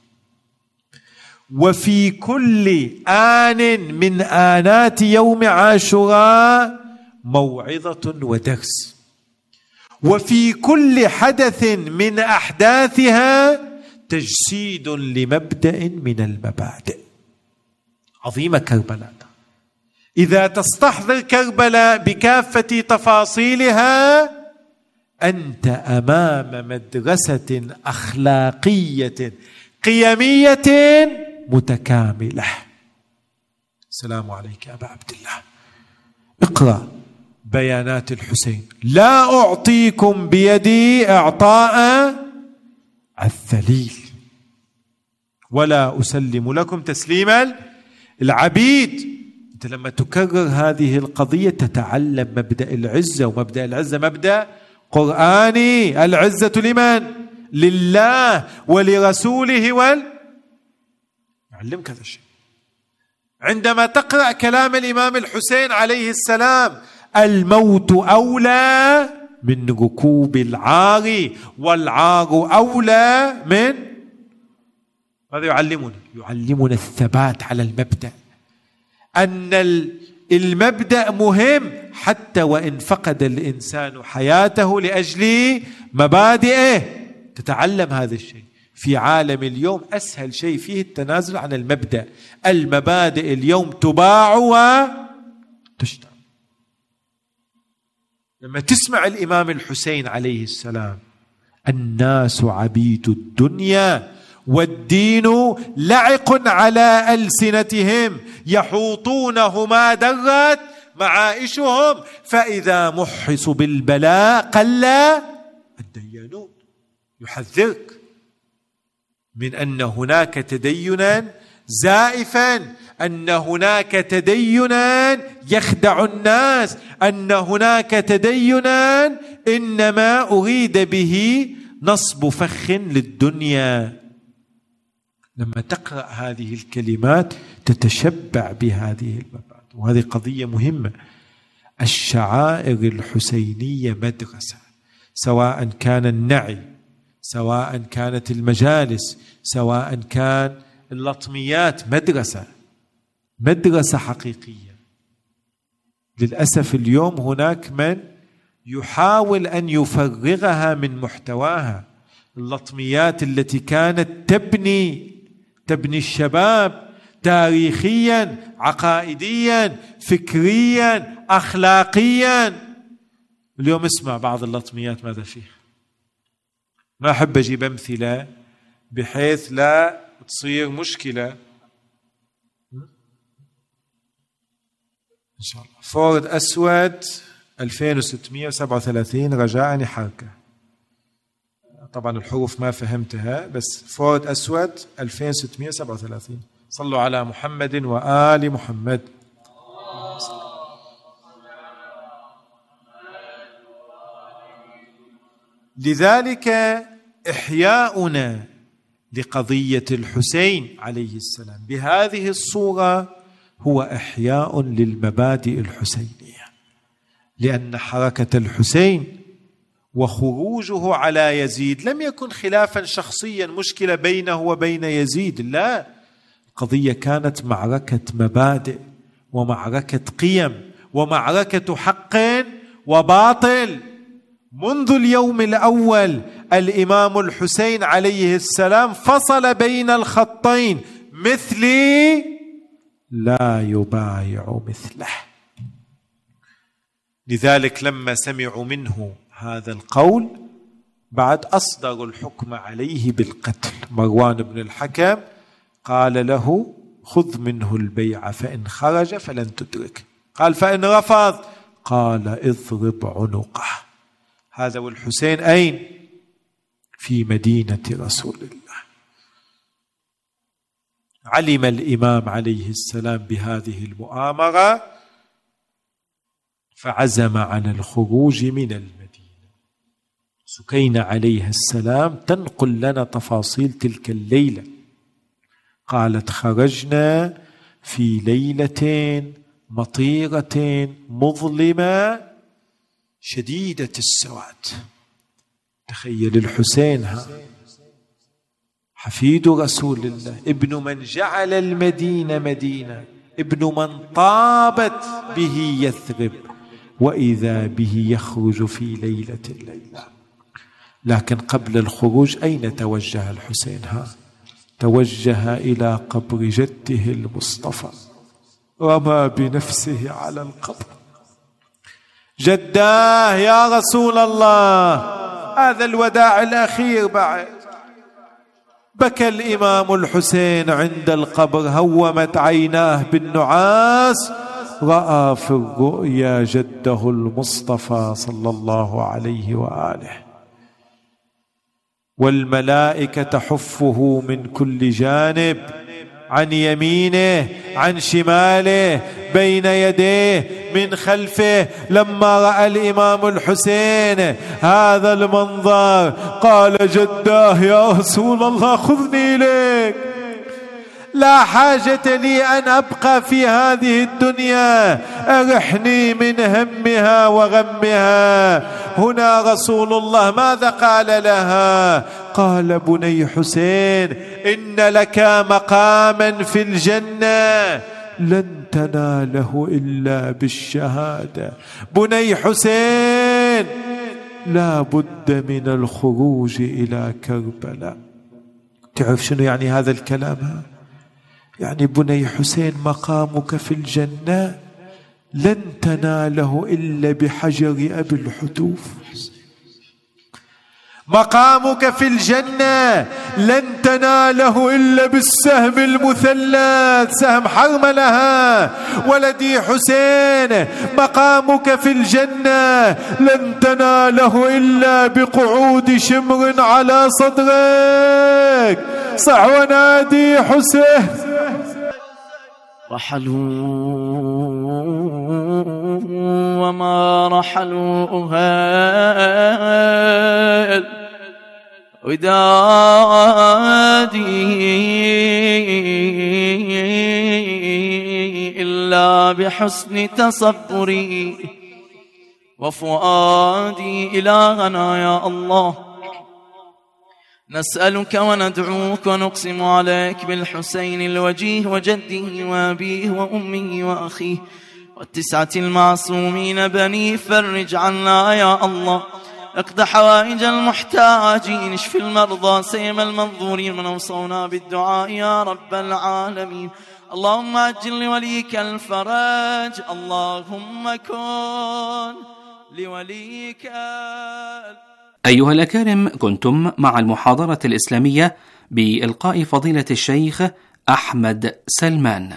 وفي كل آن من آنات يوم عاشوراء موعظة ودرس، وفي كل حدث من أحداثها تجسيد لمبدأ من المبادئ. عظيمة كربلاء. إذا تستحضر كربلاء بكافة تفاصيلها أنت أمام مدرسة أخلاقية قيمية متكاملة. السلام عليك يا أبا عبد الله. اقرأ بيانات الحسين: لا أعطيكم بيدي إعطاء الذليل ولا أسلم لكم تسليم العبيد. أنت لما تكرر هذه القضية تتعلم مبدأ العزة، ومبدأ العزة مبدأ قرآني. العزة لمن؟ لله ولرسوله وال يعلمك هذا الشيء. عندما تقرأ كلام الإمام الحسين عليه السلام: الموت أولى من ركوب العار، والعار أولى من ماذا يعلمنا؟ يعلمنا الثبات على المبدأ، أن المبدأ مهم حتى وإن فقد الإنسان حياته لأجل مبادئه. تتعلم هذا الشيء. في عالم اليوم أسهل شيء فيه التنازل عن المبدأ. المبادئ اليوم تباع وتشترى. لما تسمع الإمام الحسين عليه السلام: الناس عبيد الدنيا والدين لعق على ألسنتهم يحوطونه ما درت معائشهم، فإذا محصوا بالبلاء قل الديانون. يحذرك من أن هناك تدينا زائفا، أن هناك تدينا يخدع الناس، أن هناك تدينا إنما أريد به نصب فخ للدنيا. لما تقرأ هذه الكلمات تتشبع بهذه المبادئ، وهذه قضية مهمة. الشعائر الحسينية مدرسة، سواء كان النعي، سواء كانت المجالس، سواء كان اللطميات، مدرسة مدرسة حقيقية. للأسف اليوم هناك من يحاول أن يفرغها من محتواها. اللطميات التي كانت تبني تبني الشباب تاريخيا، عقائديا، فكريا، أخلاقيا، اليوم اسمع بعض اللطميات ماذا فيه. ما أحب أجيب أمثلة بحيث لا تصير مشكلة. إن شاء الله. فورد أسود ألفين وستمئة وسبعة وثلاثين رجاء حركة. طبعا الحروف ما فهمتها، بس فورد أسود ألفين وستمئة وسبعة وثلاثين. صلوا على محمد وآل محمد. لذلك إحياؤنا لقضية الحسين عليه السلام بهذه الصورة هو إحياء للمبادئ الحسينية، لأن حركة الحسين وخروجه على يزيد لم يكن خلافا شخصيا، مشكلة بينه وبين يزيد، لا، القضية كانت معركة مبادئ ومعركة قيم ومعركة حق وباطل. منذ اليوم الأول الإمام الحسين عليه السلام فصل بين الخطين: مثلي لا يبايع مثله. لذلك لما سمعوا منه هذا القول بعد أصدروا الحكم عليه بالقتل. مروان بن الحكم قال له: خذ منه البيعة، فإن خرج فلن تدرك. قال: فإن رفض؟ قال: اضرب عنقه. هذا والحسين أين؟ في مدينة رسول الله. علم الإمام عليه السلام بهذه المؤامرة فعزم على الخروج من المدينة. سكينة عليه السلام تنقل لنا تفاصيل تلك الليلة. قالت: خرجنا في ليلة مطيرة مظلمة شديدة السواد. تخيل الحسين ها حفيد رسول الله، ابن من جعل المدينة مدينة، ابن من طابت به يثرب، وإذا به يخرج في ليلة الليلة. لكن قبل الخروج أين توجه الحسين ها؟ توجه إلى قبر جده المصطفى، رمى بنفسه على القبر: جداه يا رسول الله، هذا الوداع الأخير بعد. بكى الإمام الحسين عند القبر، هومت عيناه بالنعاس، رأى في الرؤيا جده المصطفى صلى الله عليه وآله، والملائكة تحفه من كل جانب، عن يمينه عن شماله بين يديه من خلفه. لما رأى الإمام الحسين هذا المنظر قال: جداه يا رسول الله، خذني إليك، لا حاجة لي أن أبقى في هذه الدنيا، أرحني من همها وغمها. هنا رسول الله ماذا قال لها؟ قال: بني حسين، إن لك مقاما في الجنة لن تناله إلا بالشهادة. بني حسين، لا بد من الخروج إلى كربلاء. تعرف شنو يعني هذا الكلام؟ يعني بني حسين مقامك في الجنة لن تناله إلا بحجر أبي الحتوف. مقامك في الجنة لن تناله إلا بالسهم المثلث، سهم حرملها. ولدي حسين، مقامك في الجنة لن تناله إلا بقعود شمر على صدرك. صح ونادي حسين. رحلوا وما رحلوا أهل ودادي إلا بحسن تصبري وفؤادي. إلهنا يا الله، نسألك وندعوك ونقسم عليك بالحسين الوجيه وجده وأبيه وأمه وأخيه والتسعة المعصومين بني، فرج عنا يا الله، اقض حوائج المحتاجين، اشف المرضى، سيما المنظورين، من أوصونا بالدعاء يا رب العالمين. اللهم أجل لوليك الفرج، اللهم كن لوليك الفرج. أيها الأكارم، كنتم مع المحاضرة الإسلامية بإلقاء فضيلة الشيخ أحمد سلمان.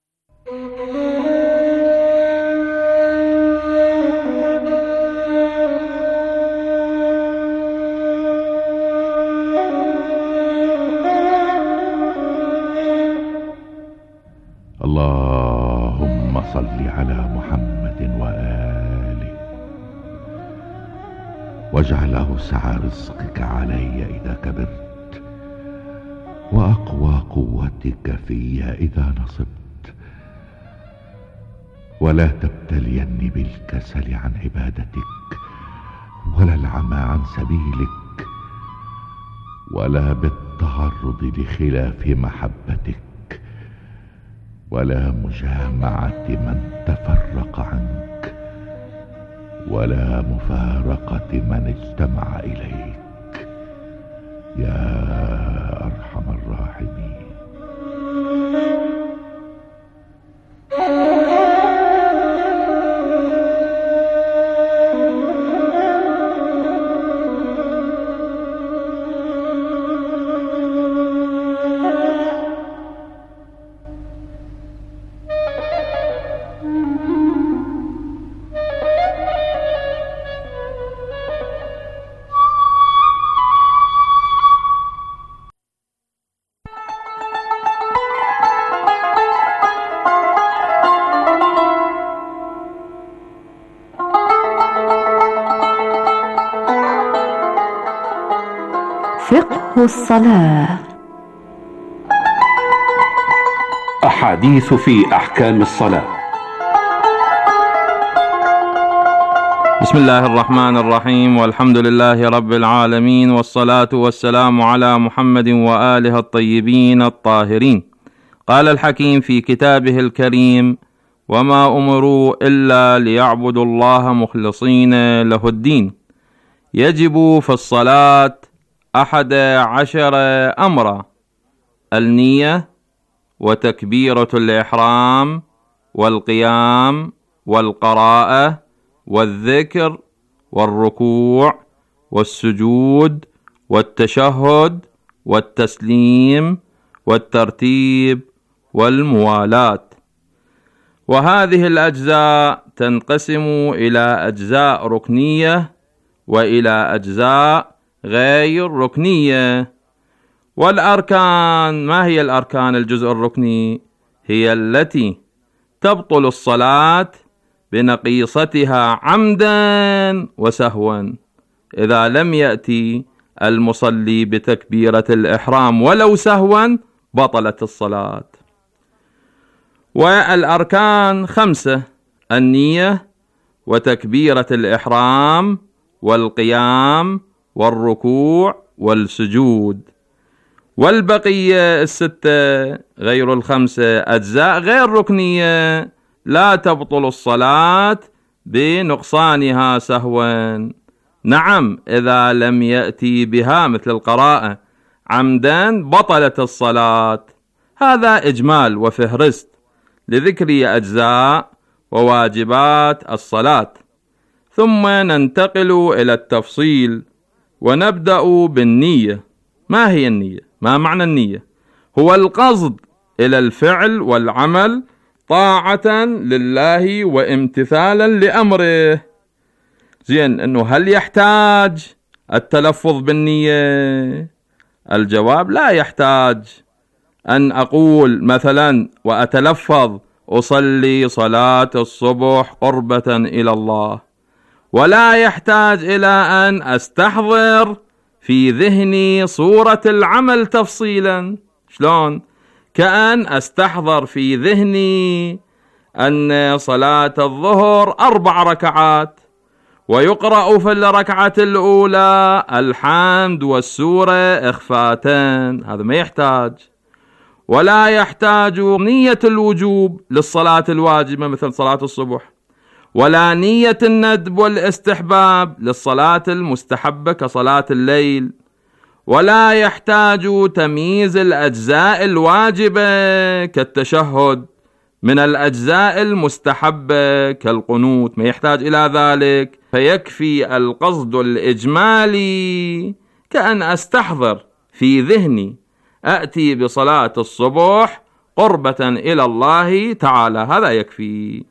اللهم صل على محمد وآله، واجعل أوسع رزقك علي إذا كبرت، وأقوى قوتك في إذا نصبت، ولا تبتليني بالكسل عن عبادتك، ولا العمى عن سبيلك، ولا بالتعرض لخلاف محبتك، ولا مجامعة من تفرق عنك، ولا مفارقة من اجتمع إليك، يا أرحم الراحمين. الصلاة. أحاديث في أحكام الصلاة. بسم الله الرحمن الرحيم، والحمد لله رب العالمين، والصلاة والسلام على محمد وآله الطيبين الطاهرين. قال الحكيم في كتابه الكريم: وما أمروا إلا ليعبدوا الله مخلصين له الدين. يجب في الصلاة أحد عشر أمرا: النية، وتكبيرة الإحرام، والقيام، والقراءة، والذكر، والركوع، والسجود، والتشهد، والتسليم، والترتيب، والموالاة. وهذه الأجزاء تنقسم إلى أجزاء ركنية وإلى أجزاء غير ركنية. والأركان، ما هي الأركان؟ الجزء الركني هي التي تبطل الصلاة بنقيصتها عمدا وسهوا إذا لم يأتي المصلي بتكبيرة الإحرام ولو سهوا بطلت الصلاة. والأركان خمسة: النية، وتكبيرة الإحرام، والقيام، والركوع، والسجود. والبقية الستة غير الخمسة أجزاء غير ركنية لا تبطل الصلاة بنقصانها سهوا. نعم، إذا لم يأتي بها مثل القراءة عمدا بطلت الصلاة. هذا إجمال وفهرست لذكر أجزاء وواجبات الصلاة، ثم ننتقل إلى التفصيل ونبدأ بالنية. ما هي النية؟ ما معنى النية؟ هو القصد إلى الفعل والعمل طاعة لله وامتثالا لأمره. زين، أنه هل يحتاج التلفظ بالنية؟ الجواب: لا يحتاج أن أقول مثلا وأتلفظ أصلي صلاة الصبح قربة إلى الله، ولا يحتاج إلى أن أستحضر في ذهني صورة العمل تفصيلا. شلون؟ كأن أستحضر في ذهني أن صلاة الظهر أربع ركعات ويقرأ في الركعة الأولى الحمد والسورة إخفاتان، هذا ما يحتاج. ولا يحتاج نية الوجوب للصلاة الواجبة مثل صلاة الصبح، ولا نية الندب والاستحباب للصلاة المستحبة كصلاة الليل، ولا يحتاج تمييز الأجزاء الواجبة كالتشهد من الأجزاء المستحبة كالقنوت، ما يحتاج إلى ذلك. فيكفي القصد الإجمالي كأن أستحضر في ذهني أأتي بصلاة الصبح قربة إلى الله تعالى، هذا يكفي.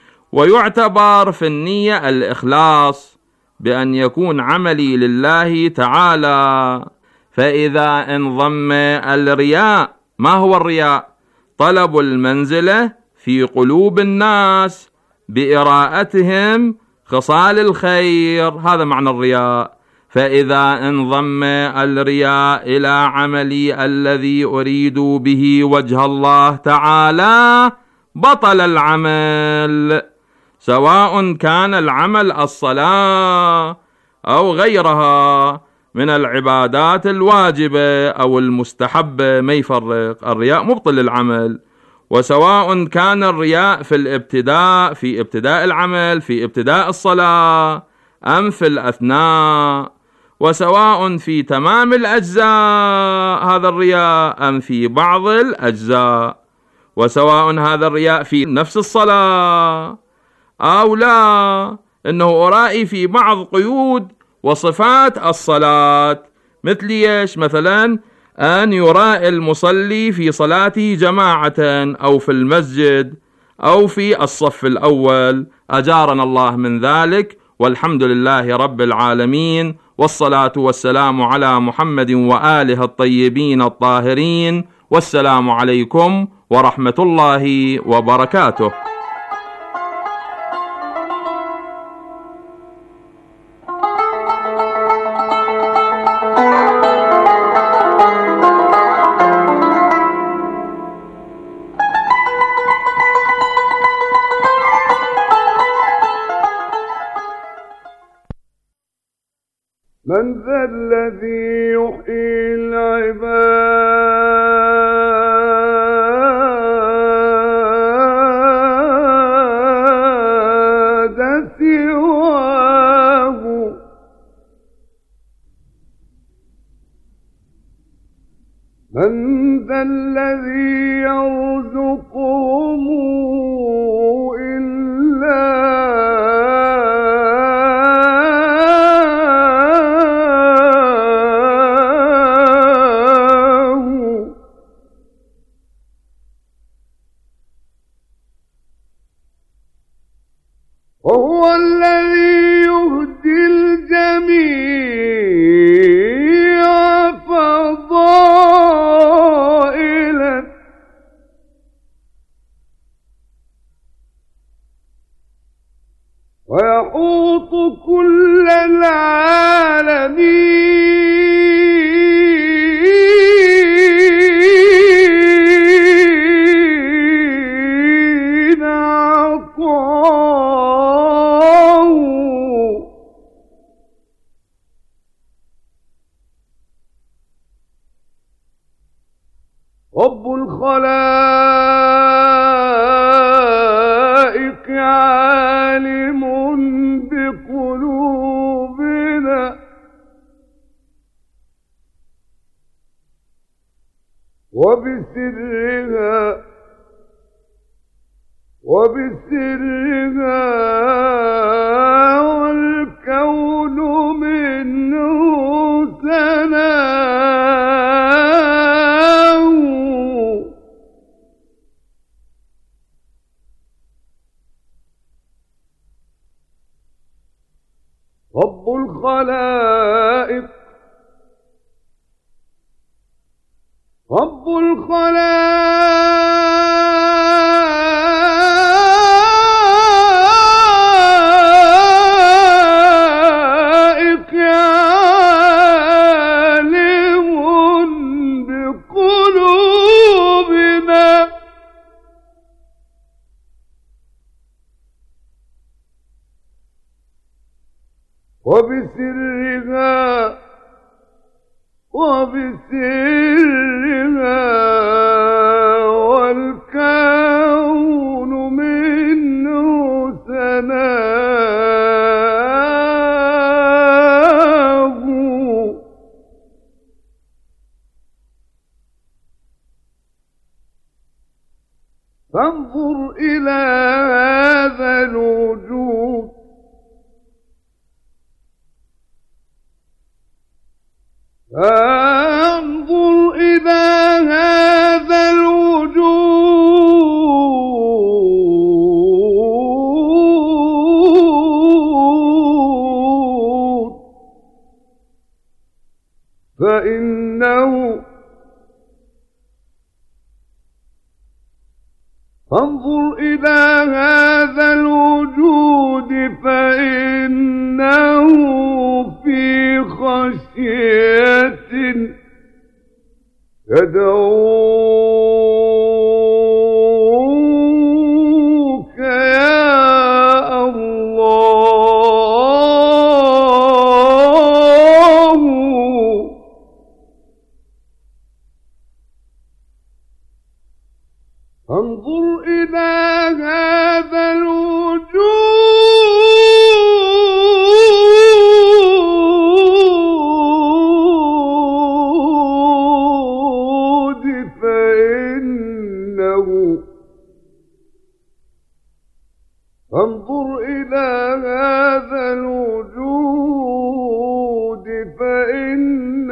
ويعتبر في النية الإخلاص بأن يكون عملي لله تعالى. فإذا انضم الرياء، ما هو الرياء؟ طلب المنزلة في قلوب الناس بإراءتهم خصال الخير، هذا معنى الرياء. فإذا انضم الرياء إلى عملي الذي أريد به وجه الله تعالى بطل العمل، سواء كان العمل الصلاة أو غيرها من العبادات الواجبة أو المستحبة، ما يفرق، الرياء مبطل العمل. وسواء كان الرياء في الابتداء، في ابتداء العمل، في ابتداء الصلاة، أم في الأثناء، وسواء في تمام الأجزاء هذا الرياء أم في بعض الأجزاء، وسواء هذا الرياء في نفس الصلاة أو لا، إنه أرائي في بعض قيود وصفات الصلاة، مثل إيش؟ مثلا أن يرائي المصلي في صلاته جماعة أو في المسجد أو في الصف الأول، أجارنا الله من ذلك، والحمد لله رب العالمين، والصلاة والسلام على محمد وآله الطيبين الطاهرين، والسلام عليكم ورحمة الله وبركاته. من ذا الذي يحيي العباد سواه من ذا الذي يرزقهم إلا وهو الذي يهدي الجميع فضائلا ويحوط كل العالمين عطاء رب الخلائق عالم بقلوبنا وبسرها وبسرها والكون منه ثناء رب الخلائق رب الخلائق عالم بقلوبنا وبسرها وبسرها والكون منه ثناء فانظر إلى هذا الوجود فانظر إلى هذا الوجود فإنه فانظر إلى هذا الوجود فإنه في خشية يدعوك يا الله انظر إلى هذا الوجود فإنه انظر إلى هذا الوجود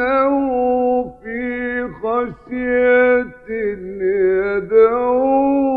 فإنه في خشية يدعوك